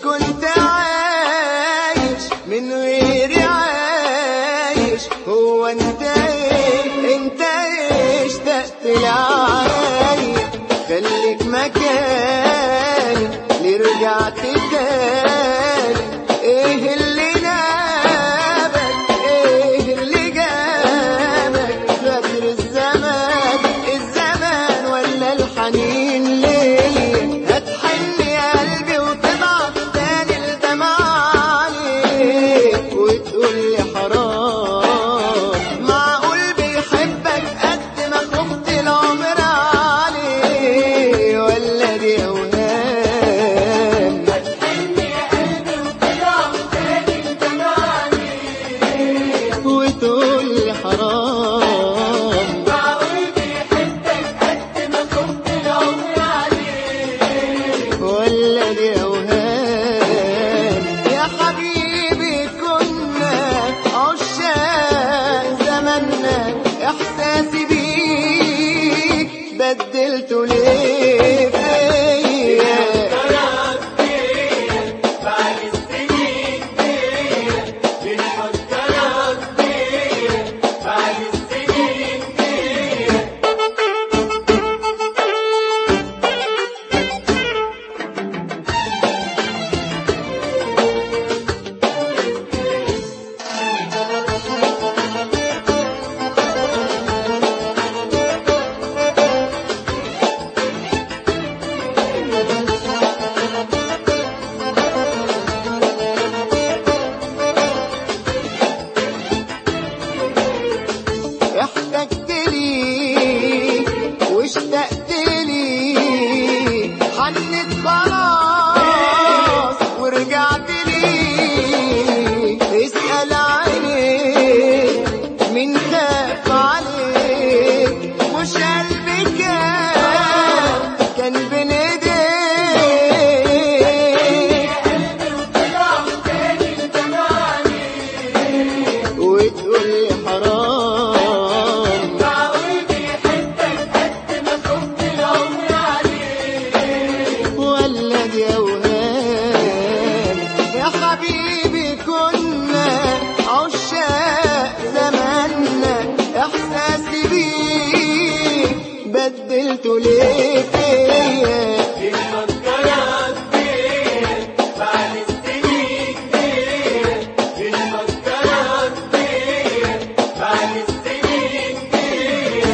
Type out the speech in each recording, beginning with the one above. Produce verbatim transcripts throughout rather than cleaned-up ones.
كنت عايش من غيري عايش. هو انت ايه انت ايه اشتقت لعايش. خليك مكاني ليه رجعت تاني. ايه اللي نابك ايه اللي جابك. غدر الزمان الزمان ولا الحنين ليا. هتحن يا قلبي وتضعف تاني الدمع عليك وتقول لي حرام. معقول بيحبك قد ما خفت العمر عليه ولا دي اوهام. هتحن يا قلبي وتضعف تاني الدمع عليك وتقول لي حرام. معقول بيحبك قد ما خفت العمر عليك ولا دي اوهام. يا حبيبي كنا عشاق زماننا. احساسي بيك بدلته ليه فيا. فكرك بيا بعد السنين بيا. بنفكرك بيا بعد السنين بيا. احتجت ليك واشتقت ليك. حنت خلاص ورجعت ليك. اسأل عينيك مين خاف عليك. مش قلبي كان كان بين ايديك. قلبي وتضعف تاني الدمع عليك وتقول لي حرام. معقول بيحبك قد ما خفت العمر عليك ولا دي اوهام. يا حبيبي كنا عشاق زماننا. احساسي بيك بدلته ليه فيا. بنفكرك بيا بعد السنين بيا. بنفكرك بيا بعد السنين بيا.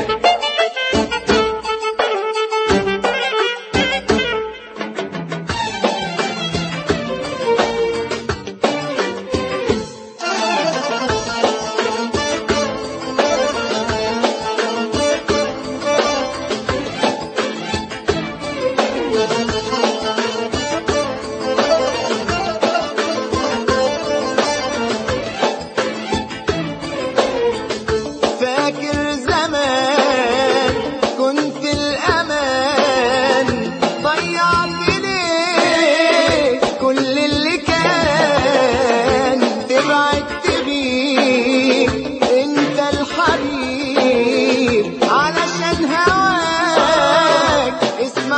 فاكر زمان كنت الأمان. ضيعت ليه كل اللي كان. تبعدت بيه انت الحبيب. علشان هواك اسمه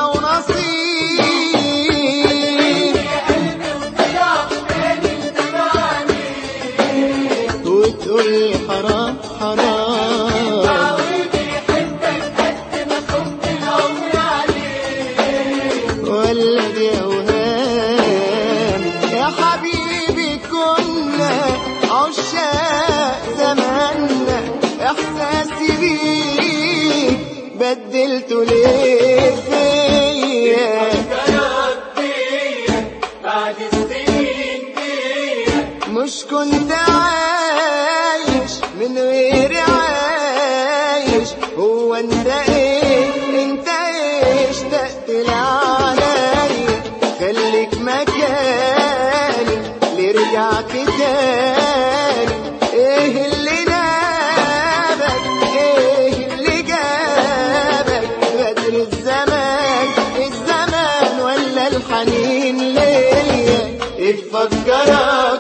ونصيب. قلبي وتضعف تاني الدمع عليك وتقول لي حرام حرام. معقول بيحبك قد ما خفت العمر عليك ولا دي اوهام. يا حبيبي كنا عشاق زماننا. احساسي بيك بدلته ليه فيا. فكرك بيا بعد السنين بيا. مش كنت عايش من غيري عايش. هو انت ايه انت ايه اشتقت لعليا. خليك مكاني ليه رجعت تاني. ايه اللي نابك ايه اللي جابك. غدر الزمان الزمان ولا الحنين ليا. اتفكرك